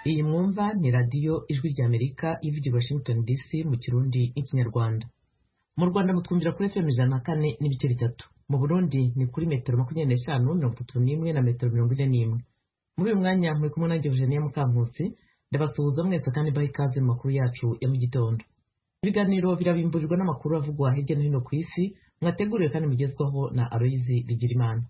Iyi mwumva ni radiyo ijwi ry'Amerika ivugira Washington DC mu Kirundi n'Ikinyarwanda. Mu Rwanda mutwumvira kuri FM 104.3. Mu Burundi ni kuri metero 25, 31 na metero 41. Muri uyu mwanya muri kumwe nanjye Eugenia Mukankusi, ndabasuhuza mwese kandi baha ikaze mu makuru yacu ya mu gitondo. Ibiganiro birabimburirwa n'amakuru avugwa hirya no hino ku isi, mwateguriwe kandi mugezwaho na Aloyizi Bigirimana.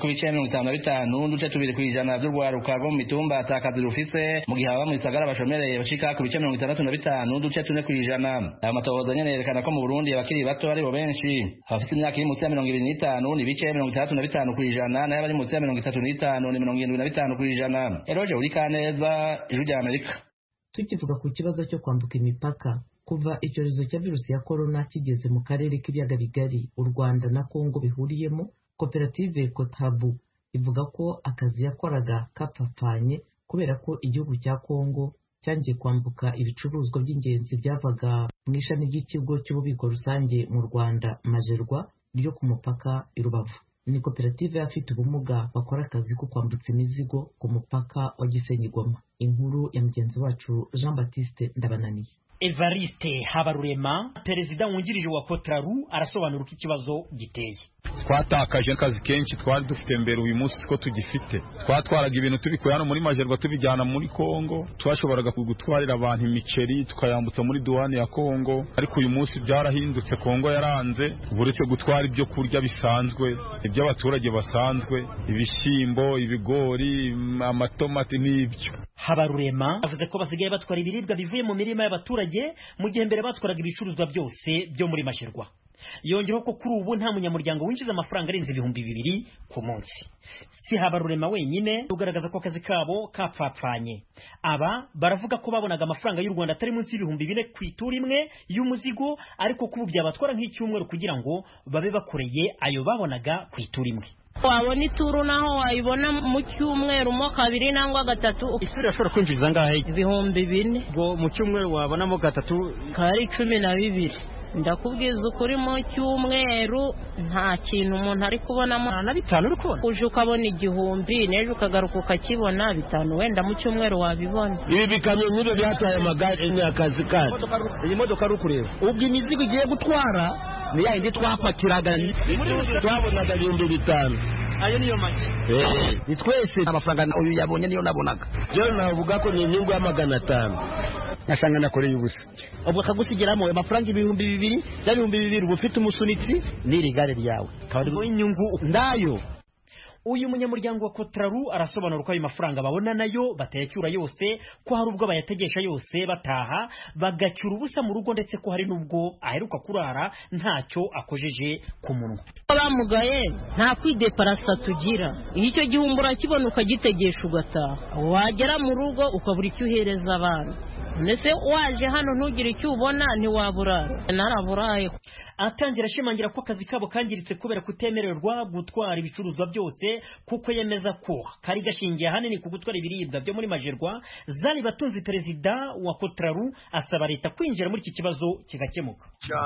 ku bice 55 n'uduce 2% by'urwaruka rwo mu mitumba atakazi rufise mu gihe aba mu gisagara bashomereye bashika ku bice 65 n'uduce 4%. Aya matohoza nyene yerekana ko mu Burundi abakiri bato ari bo benshi, abafite imyaka iri munsi ya 25 ni bice 65%, nayo bari munsi ya 35 ni 75%. Eroje uri Kaneza, Ijwi ry'Amerika. Tukivuga ku kibazo cyo kwambuka imipaka, kuva icyorezo cya virusi ya corona kigeze mu karere k'ibiyaga bigari u Rwanda na Kongo bihuriyemo, koperative Kotabu ivuga ko akazi yakoraga kapfapfanye kubera ko igihugu cya Kongo cyangiye kwambuka ibicuruzwa by'ingenzi byavaga mu ishami ry'ikigo cy'ububiko rusange mu Rwanda Majerwa ryo ku mupaka i Rubavu. Ni koperative y'abafite ubumuga bakora akazi ko kwambutsa imizigo ku mupaka wa Gisenyi Goma. Inkuru ya mugenzi wacu Jean Baptiste Ndabananiye. Evariste Habarurema, perezida wungirije wa Kotraru, arasobanura uko ikibazo giteye. Twatakaje akazi kenshi twari dufite mbere, uyu munsi ko tugifite. Twatwaraga ibintu tubikuye hano muri Majerwa tubijyana muri Kongo, twashoboraga kugutwarira abantu imiceri tukayambutsa muri duwane ya Kongo, ariko uyu munsi byarahindutse. Kongo yaranze buretse gutwara ibyo kurya bisanzwe, iby'abaturage basanzwe, ibishyimbo, ibigori, amatomati n'ibyo. Habarurema avuze ko basigaye batwara ibiribwa bivuye mu mirima y'abaturage mu gihe mbere batwaraga ibicuruzwa byose byo muri Majerwa. Yongeraho ko kuri ubu nta munyamuryango winjiza amafaranga arenze 2,000 ku munsi. Si Habarurema wenyine ugaragaza ko akazi kabo kapfapfanye. Aba baravuga ko babonaga amafaranga y'u Rwanda atari munsi y'4,000 ku ituri imwe y'umuzigo, ariko kubu byabatwara nk'icyumweru kugira ngo babe bakoreye ayo babonaga ku ituri imwe. Wabona ituru naho wayibona mu cyumweru mo 2 nangwa 3. Ituru yashobora kwinjiza ngahe? 4,000. Ngo mu cyumweru wabonamo 3 kari 12. Ndakubwiza ukuri mu cyumweru nta kintu umuntu ari kubonamo na 5 uri kubona. Uje ukabona 1,000 neje ukagaruka ukakibona 5, wenda mu cyumweru wabibona. Ibi bikamyo nibe byataye amagare n'akazi kaje. Iyi modoka rukureba ubwo imizigo igiye gutwara ni yindi twapakiraga twabonaga 5,000. Ayo niyo make. Ni twese amafaranga uyu yabonye niyo nabonaga. Je navuga ko ni inyungu ya 500. Nasanga nakoreye ubusa. Ubwo kagusigeramo amafaranga 2,000, ya 2,000 ubufite umusunitsi n'iri gare ryawe. Kandi inyungu ndayo. Uyu munyamuryango wa Kotraru arasobanura ko ayo mafaranga babona nayo batayacyura yose, ko hari ubwo bayategesha yose bataha bagacyura ubusa mu rugo, ndetse ko hari nubwo aheruka kurara ntacyo akojeje ku munwa. Bamugaye nta kwideparasa tugira. Icyo gihumbura kibona ukagitegesha ugataha. Wagera mu rugo ukabura icyo uhereza abana. Nese waje hano ntugire icyo ubona ntiwaburara. Naraburaye. Atangira ashimangira ko akazi kabo kangiritse kubera kutemererwa gutwara ibicuruzwa byose, kuko yemeza ko kari gashingiye hanini ku gutwara ibiribwa byo muri Majerwa. Zari Batunzi, perezida wa Kotraru, asaba leta kwinjira muri iki kibazo kigakemuka.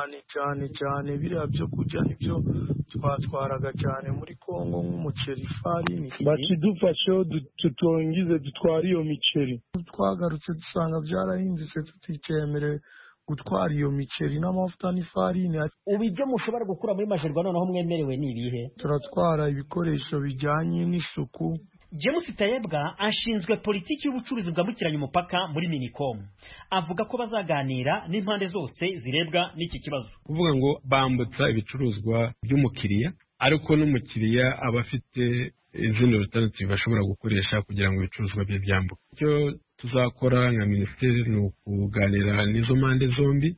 Cyane biriya byo kujya nibyo twatwaraga cyane muri Kongo nk'umuceri, ifarini. Bakidufashe tutongize dutwara iyo miceri. Twagarutse dusanga byarahindutse, tutikemerewe gutwara iyo miceri n'amavuta n'ifarini. Ubu ibyo mushobora gukura muri Majerwa noneho mwemerewe ni ibihe? Turatwara ibikoresho bijyanye n'isuku. James Tayebwa ashinzwe politiki y'ubucuruzi bwambukiranya umupaka muri Minicom. Avuga ko bazaganira n'impande zose zirebwa n'iki kibazo. Kuvuga ngo bambutsa ibicuruzwa by'umukiriya, ariko n'umukiriya aba afite izindi alternative bashobora gukoresha kugira ngo ibicuruzwa bye byambuke. Icyo tuzakora nka minisiteri ni ukuganira n'izo mpande zombi,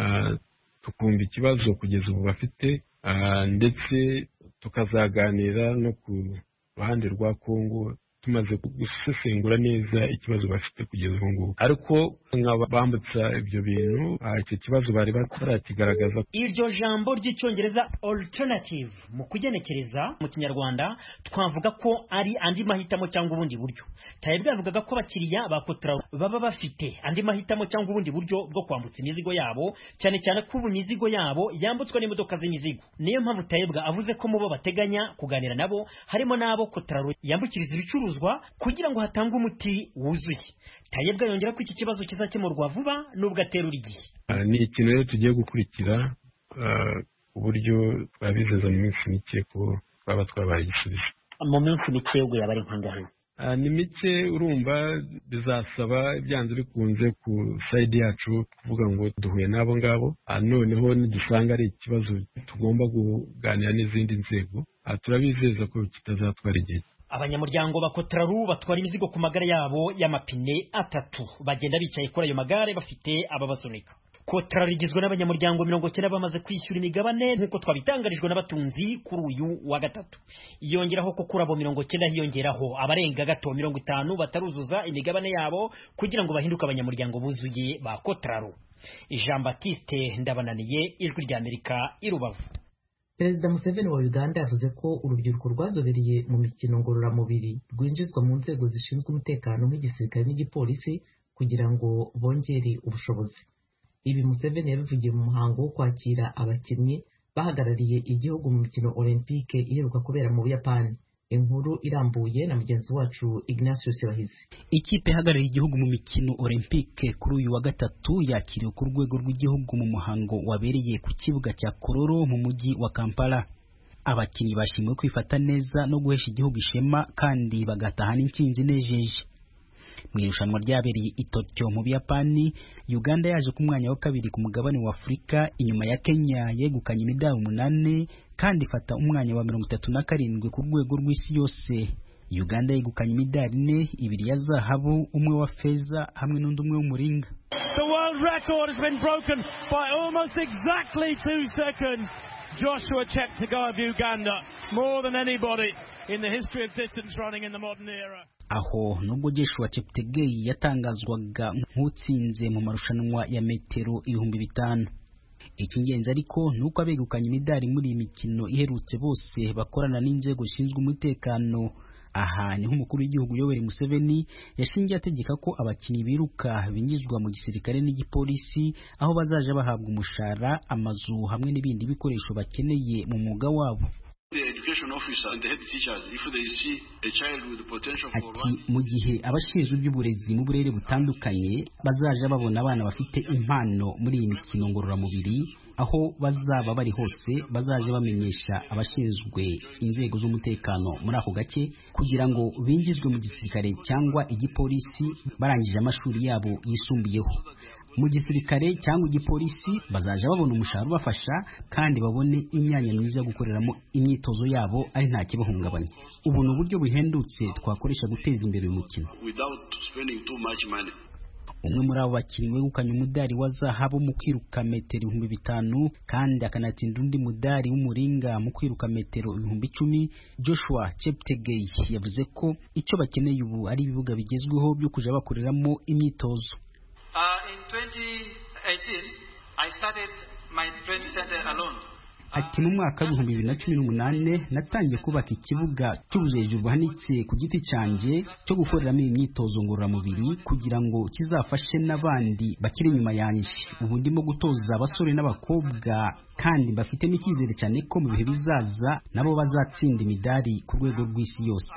tukumva ikibazo kugeza ubu bafite, ndetse tukazaganira no ku ruhande rwa Kongo tumaze gusesengura neza ikibazo bafite kugeza ubu ngubu. Ariko nk'abambutsa ibyo bintu icyo kibazo bari batarakigaragaza. Iryo jambo ry'icyongereza alternative mu kugenekereza mu kinyarwanda twavuga ko ari andi mahitamo cyangwa ubundi buryo. Tayebwa yavugaga ko abakiriya ba Kotraru baba bafite andi mahitamo cyangwa ubundi buryo bwo kwambutsa imizigo yabo, cyane cyane ko imizigo yabo yambutswa n'imodoka z'imizigo. Niyo mpamvu Tayebwa avuze ko mubo bateganya kuganira nabo harimo n'abo Kotraru yambukiriza ibicuruzwa kugira ngo hatangwe umuti wuzuye. Tayebwa yongera ko iki kibazo kizakemurwa vuba nubwo aterura igihe. Ni ikintu rero tugiye gukurikira uburyo twabizeza mu minsi mike ko twaba twabaye igisubizo. Mu minsi mike ubwo yaba ari nk'angahe? ni mike urumva bizasaba byanze bikunze ku side yacu kuvuga ngo duhuye n'abo ngabo noneho nidusanga ari ikibazo tugomba kuganira n'izindi nzego turabizeza ko kitazatwara igihe. Abanyamuryango ba Kotraru batwara imizigo ku magare yabo y'amapine 3 bagenda bicaye kuri ayo magare bafite ababasunika. Kotraru rigizwe n'abanyamuryango 90 bamaze kwishyura imigabane nk'uko twabitangarijwe n'abatunzi kuri uyu wa gatatu. Iyongeraho ko kuri abo 90 hiyongeraho abarenga gato 50 bataruzuza imigabane yabo kugira ngo bahinduke abanyamuryango buzuye ba Kotraru. Jean Baptiste Ndabananiye, Ijwi ry'Amerika, i Rubavu. Perezida Museveni wa Uganda yavuze ko urubyiruko rwazobereye mu mikino ngororamubiri rwinjizwa mu nzego zishinzwe umutekano nk'igisirikare n'igipolisi kugira ngo bongere ubushobozi. Ibi Museveni yabivugiye mu muhango wo kwakira abakinnyi bahagarariye igihugu mu mikino Olympique iheruka kubera mu Buyapani. Inkuru irambuye na mugenzi wacu Ignatius Bahizi. Ikipe ihagarariye igihugu mu mikino Olympique kuri uyu wa gatatu yakiriwe ku rwego rw'igihugu mu muhango wabereye ku kibuga cya Kololo mu mujyi wa Kampala. Abakinnyi bashimiwe kwifata neza no guhesha igihugu ishema kandi bagatahana intsinzi nejeje. Mu irushanwa ryabereye i Tokyo mu Buyapani, Uganda yaje ku mwanya wa kabiri ku mugabane wa Afurika inyuma ya Kenya yegukanye imidari 8 kandi ifata umwanya wa 37 ku rwego rw'isi yose. Uganda yegukanye imidari 4, 2 ya zahabu, umwe wa feza hamwe n'undi umwe w'umuringa. The world record has been broken by almost exactly 2 seconds. Joshua Cheptegei of Uganda, more than anybody in the history of distance running in the modern era. Aho nubwo Joshua Cheptegei yatangazwaga nk'utsinze mu marushanwa ya metero 5,000. Ikingenzi ariko nuko abegukanye imidari muri iyi mikino iherutse bose bakorana n'inzego zishinzwe umutekano. Aha niho umukuru w'igihugu Yoweri Museveni yashingiye ategeka ko abakinnyi biruka binyizwa mu gisirikare n'igipolisi aho bazaje bahabwa umushahara, amazu hamwe n'ibindi bikoresho bakeneye mu mwuga wabo. Ati mu gihe abashinzwe iby'uburezi mu burere butandukanye bazaje babona abana bafite impano muri iyi mikino ngororamubiri, aho bazaba bari hose bazaje bamenyesha abashinzwe inzego z'umutekano muri ako gace kugira ngo binjizwe mu gisirikare cyangwa igipolisi barangije amashuri yabo yisumbuyeho. Mu gisirikare cyangwa igipolisi bazaje babona umushahara ubafasha kandi babone imyanya myiza yo gukoreramo imyitozo yabo ari nta kibahungabanya. Ubu ni uburyo buhendutse twakoresha guteza imbere uyu mukino. Umwe muri abo bakinnyi wegukanye umudari wa zahabu mu kwiruka metero 5,000 kandi akanatsinda undi mudari w'umuringa mu kwiruka metero 10,000, Joshua Cheptegei yavuze ko icyo bakeneye ubu ari ibibuga bigezweho byo kuja bakoreramo imyitozo. In 2018, I started my training center alone. Ati mu mwaka wa 2018 natangiye kubaka ikibuga cy'ubujeje buhanitse ku giti canje cyo gukoreramo imyitozo ngororamubiri kugira ngo kizafashe n'abandi bakiri inyuma yanje. Ubu ndimo gutoza abasore n'abakobwa kandi bafitemo icyizere cyane ko mu bihe bizaza nabo bazatsinda imidari ku rwego rw'isi yose.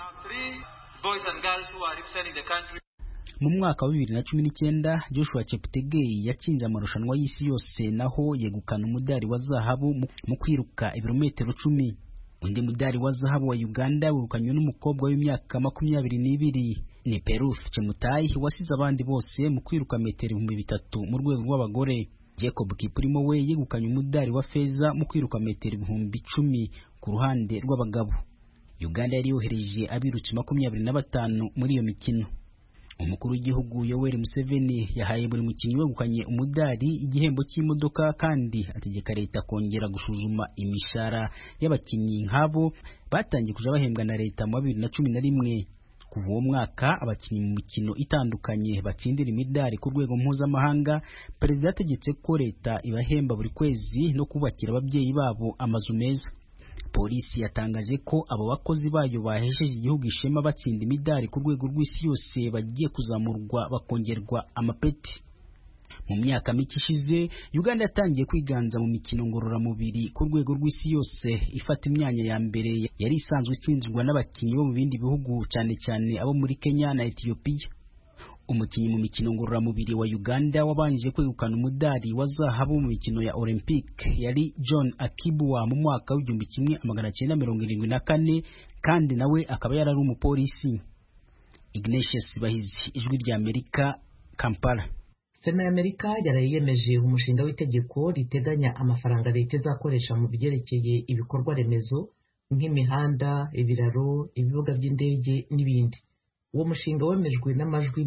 Mu mwaka wa 2019 Joshua Cheptegei yatsinze amarushanwa y'isi yose naho yegukana umudari wa zahabu mu kwiruka ibirometero 10. Undi mudari wa zahabu wa Uganda wegukanywe n'umukobwa w'imyaka 22 ni Peruf Chemutai wasize abandi bose mu kwiruka metero 3,000 mu rwego rw'abagore. Jacob Kiprimo we yegukanye umudari wa feza mu kwiruka metero 10,000 ku ruhande rw'abagabo. Uganda yari yohereje abirutsi 25 muri iyo mikino. Umukuru w'igihugu Yoweri Museveni yahaye buri mukinnyi wegukanye umudari igihembo cy'imodoka kandi ategeka leta kongera gusuzuma imishara y'abakinnyi nk'abo batangiye kuja bahembwa na leta mu 2011. Kuva uwo mwaka abakinnyi mu mikino itandukanye batsindira imidari ku rwego mpuzamahanga, perezida yategetse ko leta ibahemba buri kwezi no kubakira ababyeyi babo amazu meza. Polisi yatangaje ko abo bakozi bayo bahesheje igihugu ishema batsinda imidari ku rwego rw'isi yose bagiye kuzamurwa bakongerwa amapeti. Mu myaka mike ishize Uganda yatangiye kwiganza mu mikino ngororamubiri ku rwego rw'isi yose, ifata imyanya ya mbere yari isanzwe itsinzwe n'abakinnyi bo mu bindi bihugu cyane cyane abo muri Kenya na Ethiopia. Umukinnyi mu mikino ngororamubiri wa Uganda wabanjije kwegukana umudari wa zahabu mu mikino ya Olympique yari John Akibwa mu mwaka wa 1974 kandi nawe akaba yarari umupolisi. Ignatius Bahizi, Ijwi ry'Amerika, Kampala. Sena y'Amerika yaraye yemeje umushinga w'itegeko riteganya amafaranga leta izakoresha mu byerekeye ibikorwa remezo nk'imihanda, ibiraro, ibibuga by'indege n'ibindi. Uwo mushinga wemejwe n'amajwi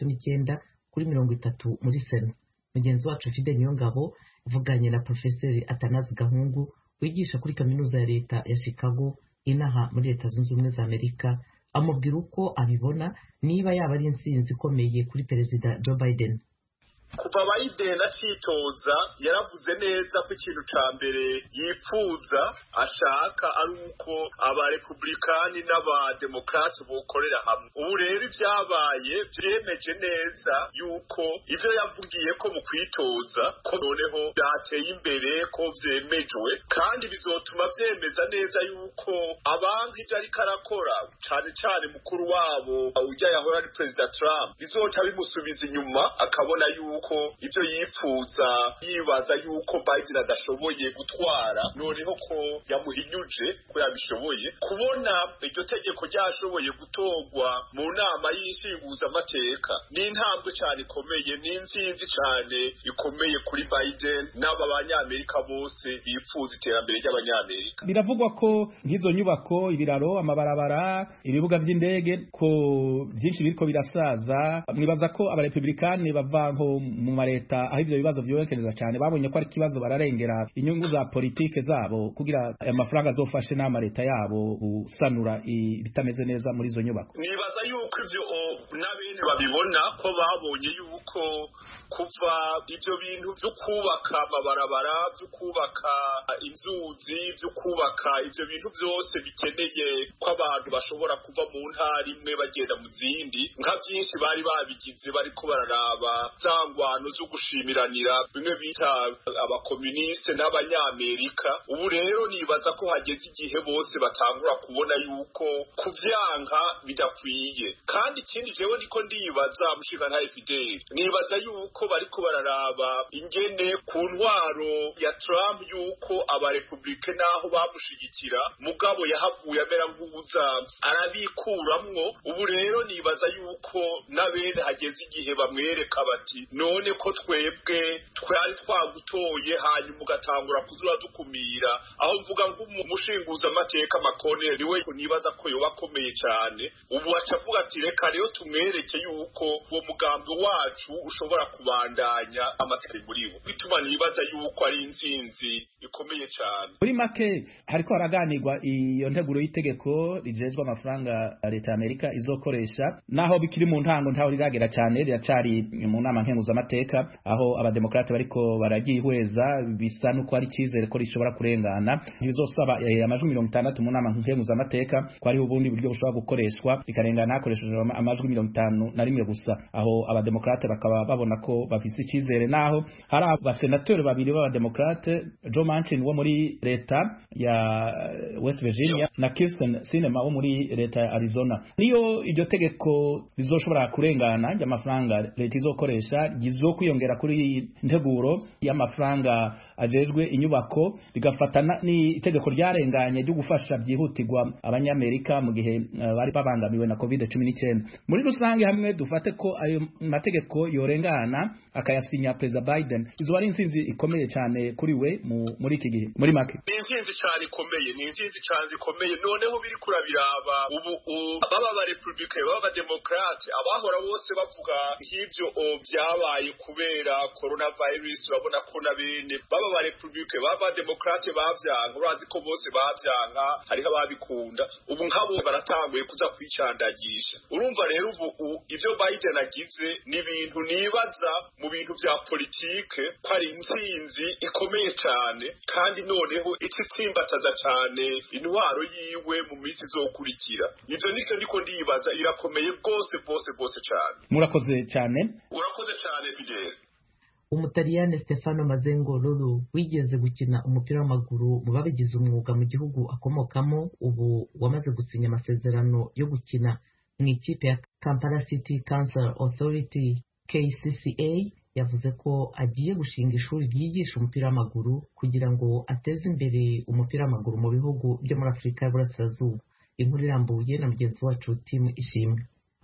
69 kuri 30 muri Sena. Mugenzi wacu Fidel Niyongabo uvuganye na Profeseri Atanazi Gahungu wigisha kuri kaminuza ya leta ya Chicago inaha muri Leta Zunze Ubumwe za Amerika, amubwira uko abibona niba yaba ari intsinzi ikomeye kuri Perezida Joe Biden. Kuva Biden acitoza yaravuze neza ko ikintu ca mbere yifuza ashaka ari uko abarepublikani n'abademokrati bokorera hamwe. Ubu rero ivyabaye vyemeje neza yuko ivyo yavugiye ko mu kwitoza ko noneho byateye imbere, ko vyemejwe, kandi bizotuma vyemeza neza yuko abanzi ivyo ariko arakora cane cane mukuru wabo ujya yahora ari Perezida Trump bizoca bimusubiza inyuma, akabona yuko ibyo yifuza yibaza yuko Biden adashoboye gutwara noneho ko yamuhinyuje ko yabishoboye. Kubona iryo tegeko ryashoboye gutorwa mu nama y'ishinguza amateka ni intambwe cyane ikomeye, ni intsinzi cyane ikomeye kuri Biden n'aba banyamerika bose bifuza iterambere ry'abanyamerika. Biravugwa ko nk'izo nyubako, ibiraro, amabarabara, ibibuga by'indege ko byinshi biriko birasaza. Mwibaza ko abarepublikani bavanko mu mareta aho ivyo bibazo vyorekereza cyane babonye ko ari kibazo bararengera inyungu za politike zabo kugira amafaranga azofashe n'amareta yabo gusanura ibitameze neza muri izo nyubako? Nibaza yuko ivyo n'abene babibona ko babonye yuko kuva ivyo bintu vyo kubaka amabarabara, vyo kubaka inzuzi, vyo kubaka ivyo bintu byose bikeneye ko abantu bashobora kuva mu ntara imwe bagenda mu zindi, nka byinshi bari babigize bariko bararaba zangwano zo gushimiranira bimwe bita abakomuniste n'abanyamerika. Ubu rero nibaza ko hageze igihe bose batangura kubona yuko kuvyanka bidakwiye. Kandi ikindi jewe niko ndibaza mushinga nta Fidel, nibaza yuko bariko bararaba ingene ku ntwaro ya Trump yuko abarepublike naho bamushigikira mugabo yahavuye amera nk'ubuza arabikuramwo. Ubu rero nibaza yuko n'abene hageze igihe bamwereka bati none ko twebwe twari twagutoye hanyuma ugatangura kuzura dukumira. Aho mvuga nk'umushinguza amateka McConnell we nibaza ko yoba akomeye cyane. Ubu acavuga ati reka rero tumwereke yuko uwo mugambi wacu ushobora kubandanya amateka muri bo. Bituma nibaza yuko ari intsinzi ikomeye cyane. Muri make hariko haraganirwa iyo nteguro y'itegeko rijejwe amafaranga leta y'Amerika izokoresha, naho bikiri mu ntango ntaho riragera cyane, riracari mu nama nkenguza amateka aho abademokrate bariko baragihweza. Bisa nuko ari cizere ko rishobora kurengana, ntibizosaba amajwi 60 mu nama nkenguza amateka, ko ari ubundi buryo bushobora gukoreshwa bikarengana hakoreshejwe amajwi 51 gusa. Aho abademokrate bakaba babona ko bafise icizere, naho hari abasenateri babiri b'abademokrate, Joe Manchin wo muri leta ya West Virginia na Kirsten Sinema wo muri leta ya Arizona. Niyo iryo tegeko rizoshobora kurengana y'amafaranga leta izokoresha gizokwiyongera kuri integuro y'amafaranga ajejwe inyubako, rigafatana ni itegeko ryarenganye ryo gufasha byihutirwa abanyamerika mu gihe bari babangamiwe na COVID-19. Muri rusange hamwe dufate ko ayo mategeko yorengana akayasinya President Biden, izo ari intsinzi ikomeye cyane kuri we muri iki gihe. Muri make ni intsinzi cyane ikomeye, ni intsinzi cyane ikomeye. Noneho biri kurabiraba ubu baba ba Republican baba Democrat abahora bose bavuga nk'ivyo byabaye kubera coronavirus, urabona ko nabene baba ba Republican baba Democrat bavyanka, urazi ko bose bavyanka, hariho ababikunda. Ubu nkabo baratanguye kuza kwicandagisha. Urumva rero ubu ivyo Biden agize ni ibintu nibaza mu bintu vya politike ko ari intsinzi ikomeye cyane, kandi noneho itsimbataza cyane intwaro yiwe mu minsi izokurikira. Ivyo niko ndiko ndibaza irakomeye bwose cyane. Murakoze cyane. Urakoze cyane Fidel. Umutaliyani Stefano Mazzengololo wigeze gukina umupira w'amaguru mu babigize umwuga mu gihugu akomokamo, ubu wamaze gusinya amasezerano yo gukina mu ikipe ya Kampala City Council Authority KCCA, yavuze ko agiye gushinga ishuri ryigisha umupira w'amaguru kugira ngo ateze imbere umupira w'amaguru mu bihugu byo muri Afurika y'Uburasirazuba. Inkuru irambuye na mugenzi wacu Tim Ishimwe.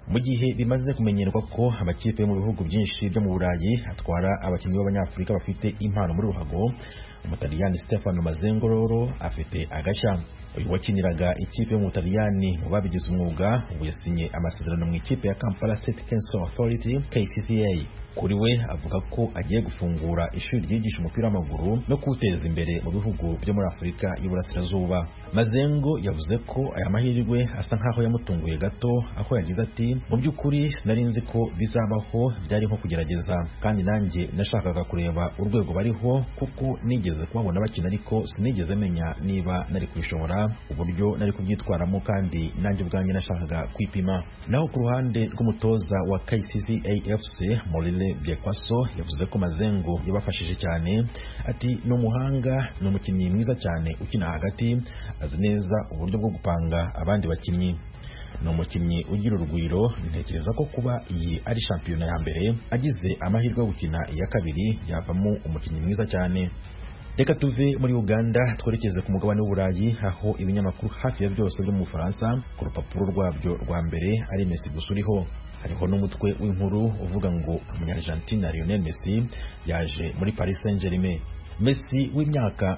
mu gihe bimaze kumenyerwa ko amakipe yo mu bihugu byinshi byo mu Burayi atwara abakinnyi b'Abanyafurika bafite impano muri ruhago, Umutaliyani Stefano Mazengororo afite agashya. Uyu wakiniraga ikipe yo mu Butaliyani mu babigize umwuga ubu yasinye amasezerano mu ikipe ya Kampala City Council Authority KCCA. Kuri we avuga ko agiye gufungura ishuri ryigisha umupira w'amaguru no kuwuteza imbere mu bihugu byo muri Afurika y'Uburasirazuba. Mazengo yavuze ko aya mahirwe asa nkaho yamutunguye gato, aho yagize ati mu by'ukuri nari nzi ko bizabaho, byari nko kugerageza, kandi nanjye nashakaga kureba urwego bariho kuko nigeze kubabona bakina ariko sinigeze menya niba nari kubishobora, uburyo nari kubyitwaramo, kandi nanjye ubwanjye nashakaga kwipima. Naho ku ruhande rw'umutoza wa KCCA Morile Byekwaso yavuze ko Mazengo yabafashije cyane, ati ni umuhanga, ni umukinnyi mwiza cyane ukina hagati, azi neza uburyo bwo gupanga abandi bakinnyi, ni umukinnyi ugira urugwiro. Ntekereza ko kuba iyi ari shampiyona ya mbere agize amahirwe yo gukina iya kabiri yavamo umukinnyi mwiza cyane. Reka tuve muri Uganda twerekeze ku mugabane w'Uburayi, aho ibinyamakuru hafi ya byose byo mu Bufaransa ku rupapuro rwabyo rwa mbere ari Messi gusa uriho. Hariho n'umutwe w'inkuru uvuga ngo Umunyargentina Lionel Messi yaje muri Paris Saint-Germain. Messi w'imyaka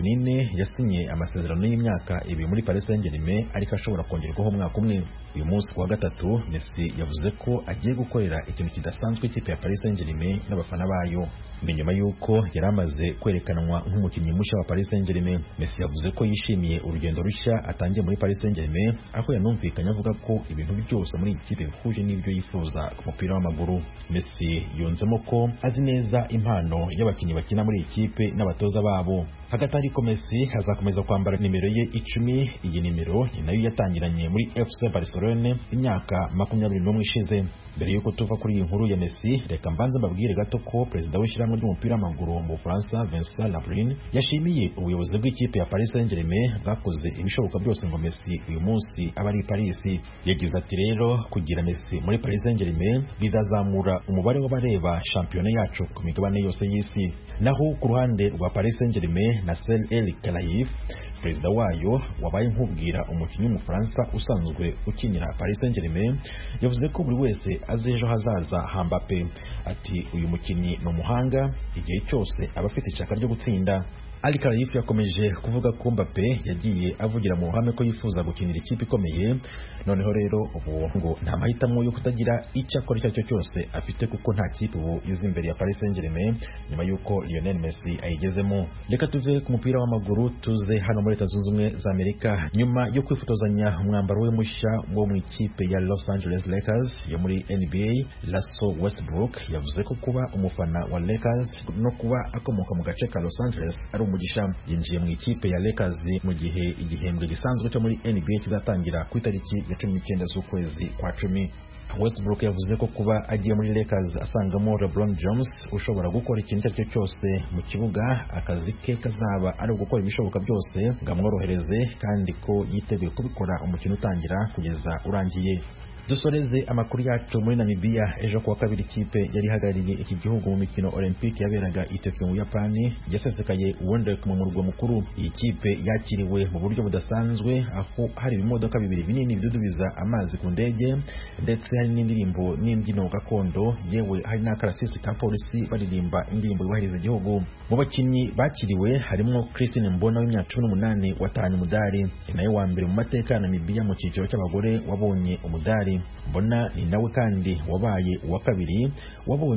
34 yasinye amasezerano y'imyaka 2 muri Paris Saint-Germain, ariko ashobora kongerwaho umwaka umwe. Uyu munsi kuwa gatatu Messi yavuze ko agiye gukorera ikintu kidasanzwe ikipe ya Paris Saint-Germain n'abafana bayo. Ni nyuma y'uko yari amaze kwerekanwa nk'umukinnyi mushya wa Paris Saint-Germain. Messi yavuze ko yishimiye urugendo rushya atangiye muri Paris Saint-Germain, aho yanumvikanye avuga ko ibintu byose muri iyi kipe bihuje n'ibyo yifuza ku mupira w'amaguru. Messi yunzemo ko azi neza impano y'abakinnyi bakina muri iyi kipe n'abatoza babo. Hagati ariko Messi hazakomeza kwambara nimero ye 10. Iyi nimero ni nayo yatangiranye muri FC Barcelona imyaka 21 ishize. Mbere yuko tuva kuri iyi nkuru ya Messi, reka mbanze mbabwire gato ko perezida w'ishyirahamwe ry'umupira w'amaguru mu Bufaransa Vincent Labrune yashimiye ubuyobozi bw'ikipe ya Paris Saint-Germain bwakoze ibishoboka byose ngo Messi uyu munsi aba ari Paris. Yagize ati rero kugira Messi muri Paris Saint-Germain bizazamura umubare w'abareba shampiyona yacu ku migabane yose y'isi. Naho ku ruhande rwa Paris Saint-Germain, Nasser El Khelaifi perezida wayo wabaye nk'ubwira umukinnyi w'Umufaransa usanzwe ukinira Paris Saint-Germain, yavuze ko buri wese azi ejo hazaza ha Mbappe. Ati uyu mukinnyi ni umuhanga, igihe cyose aba afite ishyaka ryo gutsinda. Ali Khelaifi yakomeje kuvuga ko Mbappe yagiye avugira mu ruhame ko yifuza gukinira ikipe ikomeye, noneho rero ubu ngo nta mahitamo yo kutagira icyo akora icyo cyose afite kuko nta kipe ubu izi imbere ya Paris Saint-Germain nyuma y'uko Lionel Messi ayigezemo. Reka tuve ku mupira w'amaguru tuze hano muri Leta Zunze Ubumwe za Amerika. Nyuma yo kwifotozanya umwambaro we mushya wo mu ikipe ya Los Angeles Lakers yo muri NBA, Russell Westbrook yavuze ko kuba umufana wa Lakers no kuba akomoka mu gace ka Los Angeles ari umugisha. Yinjiye mu ikipe ya Lakers mu gihe igihembwe gisanzwe cyo muri NBA kizatangira ku itariki ya 19 z'ukwezi kwa 10. Westbrook yavuze ko kuba agiye muri Lakers asangamo LeBron James ushobora gukora ikintu icyo cyose mu kibuga, akazi ke kazaba ari gukora ibishoboka byose ngamworohereze, kandi ko yiteguye kubikora umukino utangira kugeza urangiye. Dusoreze amakuru yacu muri Namibia. Ejo kuwa kabiri ikipe yari ihagarariye iki gihugu mu mikino Olympique yaberaga i Tokyo mu Buyapani yasesekaye Wonderland mu murwa mukuru. Iyi kipe yakiriwe mu buryo budasanzwe, aho hari ibimodoka bibiri binini bidudubiza amazi ku ndege, ndetse hari n'indirimbo n'imbyino gakondo, yewe hari n'akarasisi ka polisi baririmba indirimbo yubahiriza igihugu. Mu bakinnyi bakiriwe harimo Christine Mbona w'imyaka 18 watahanye umudari, ni nawe wa mbere mu mateka ya Namibia mu cyiciro cy'abagore wabonye umudari. Mbona ni nawe kandi wabaye uwa kabiri wabonye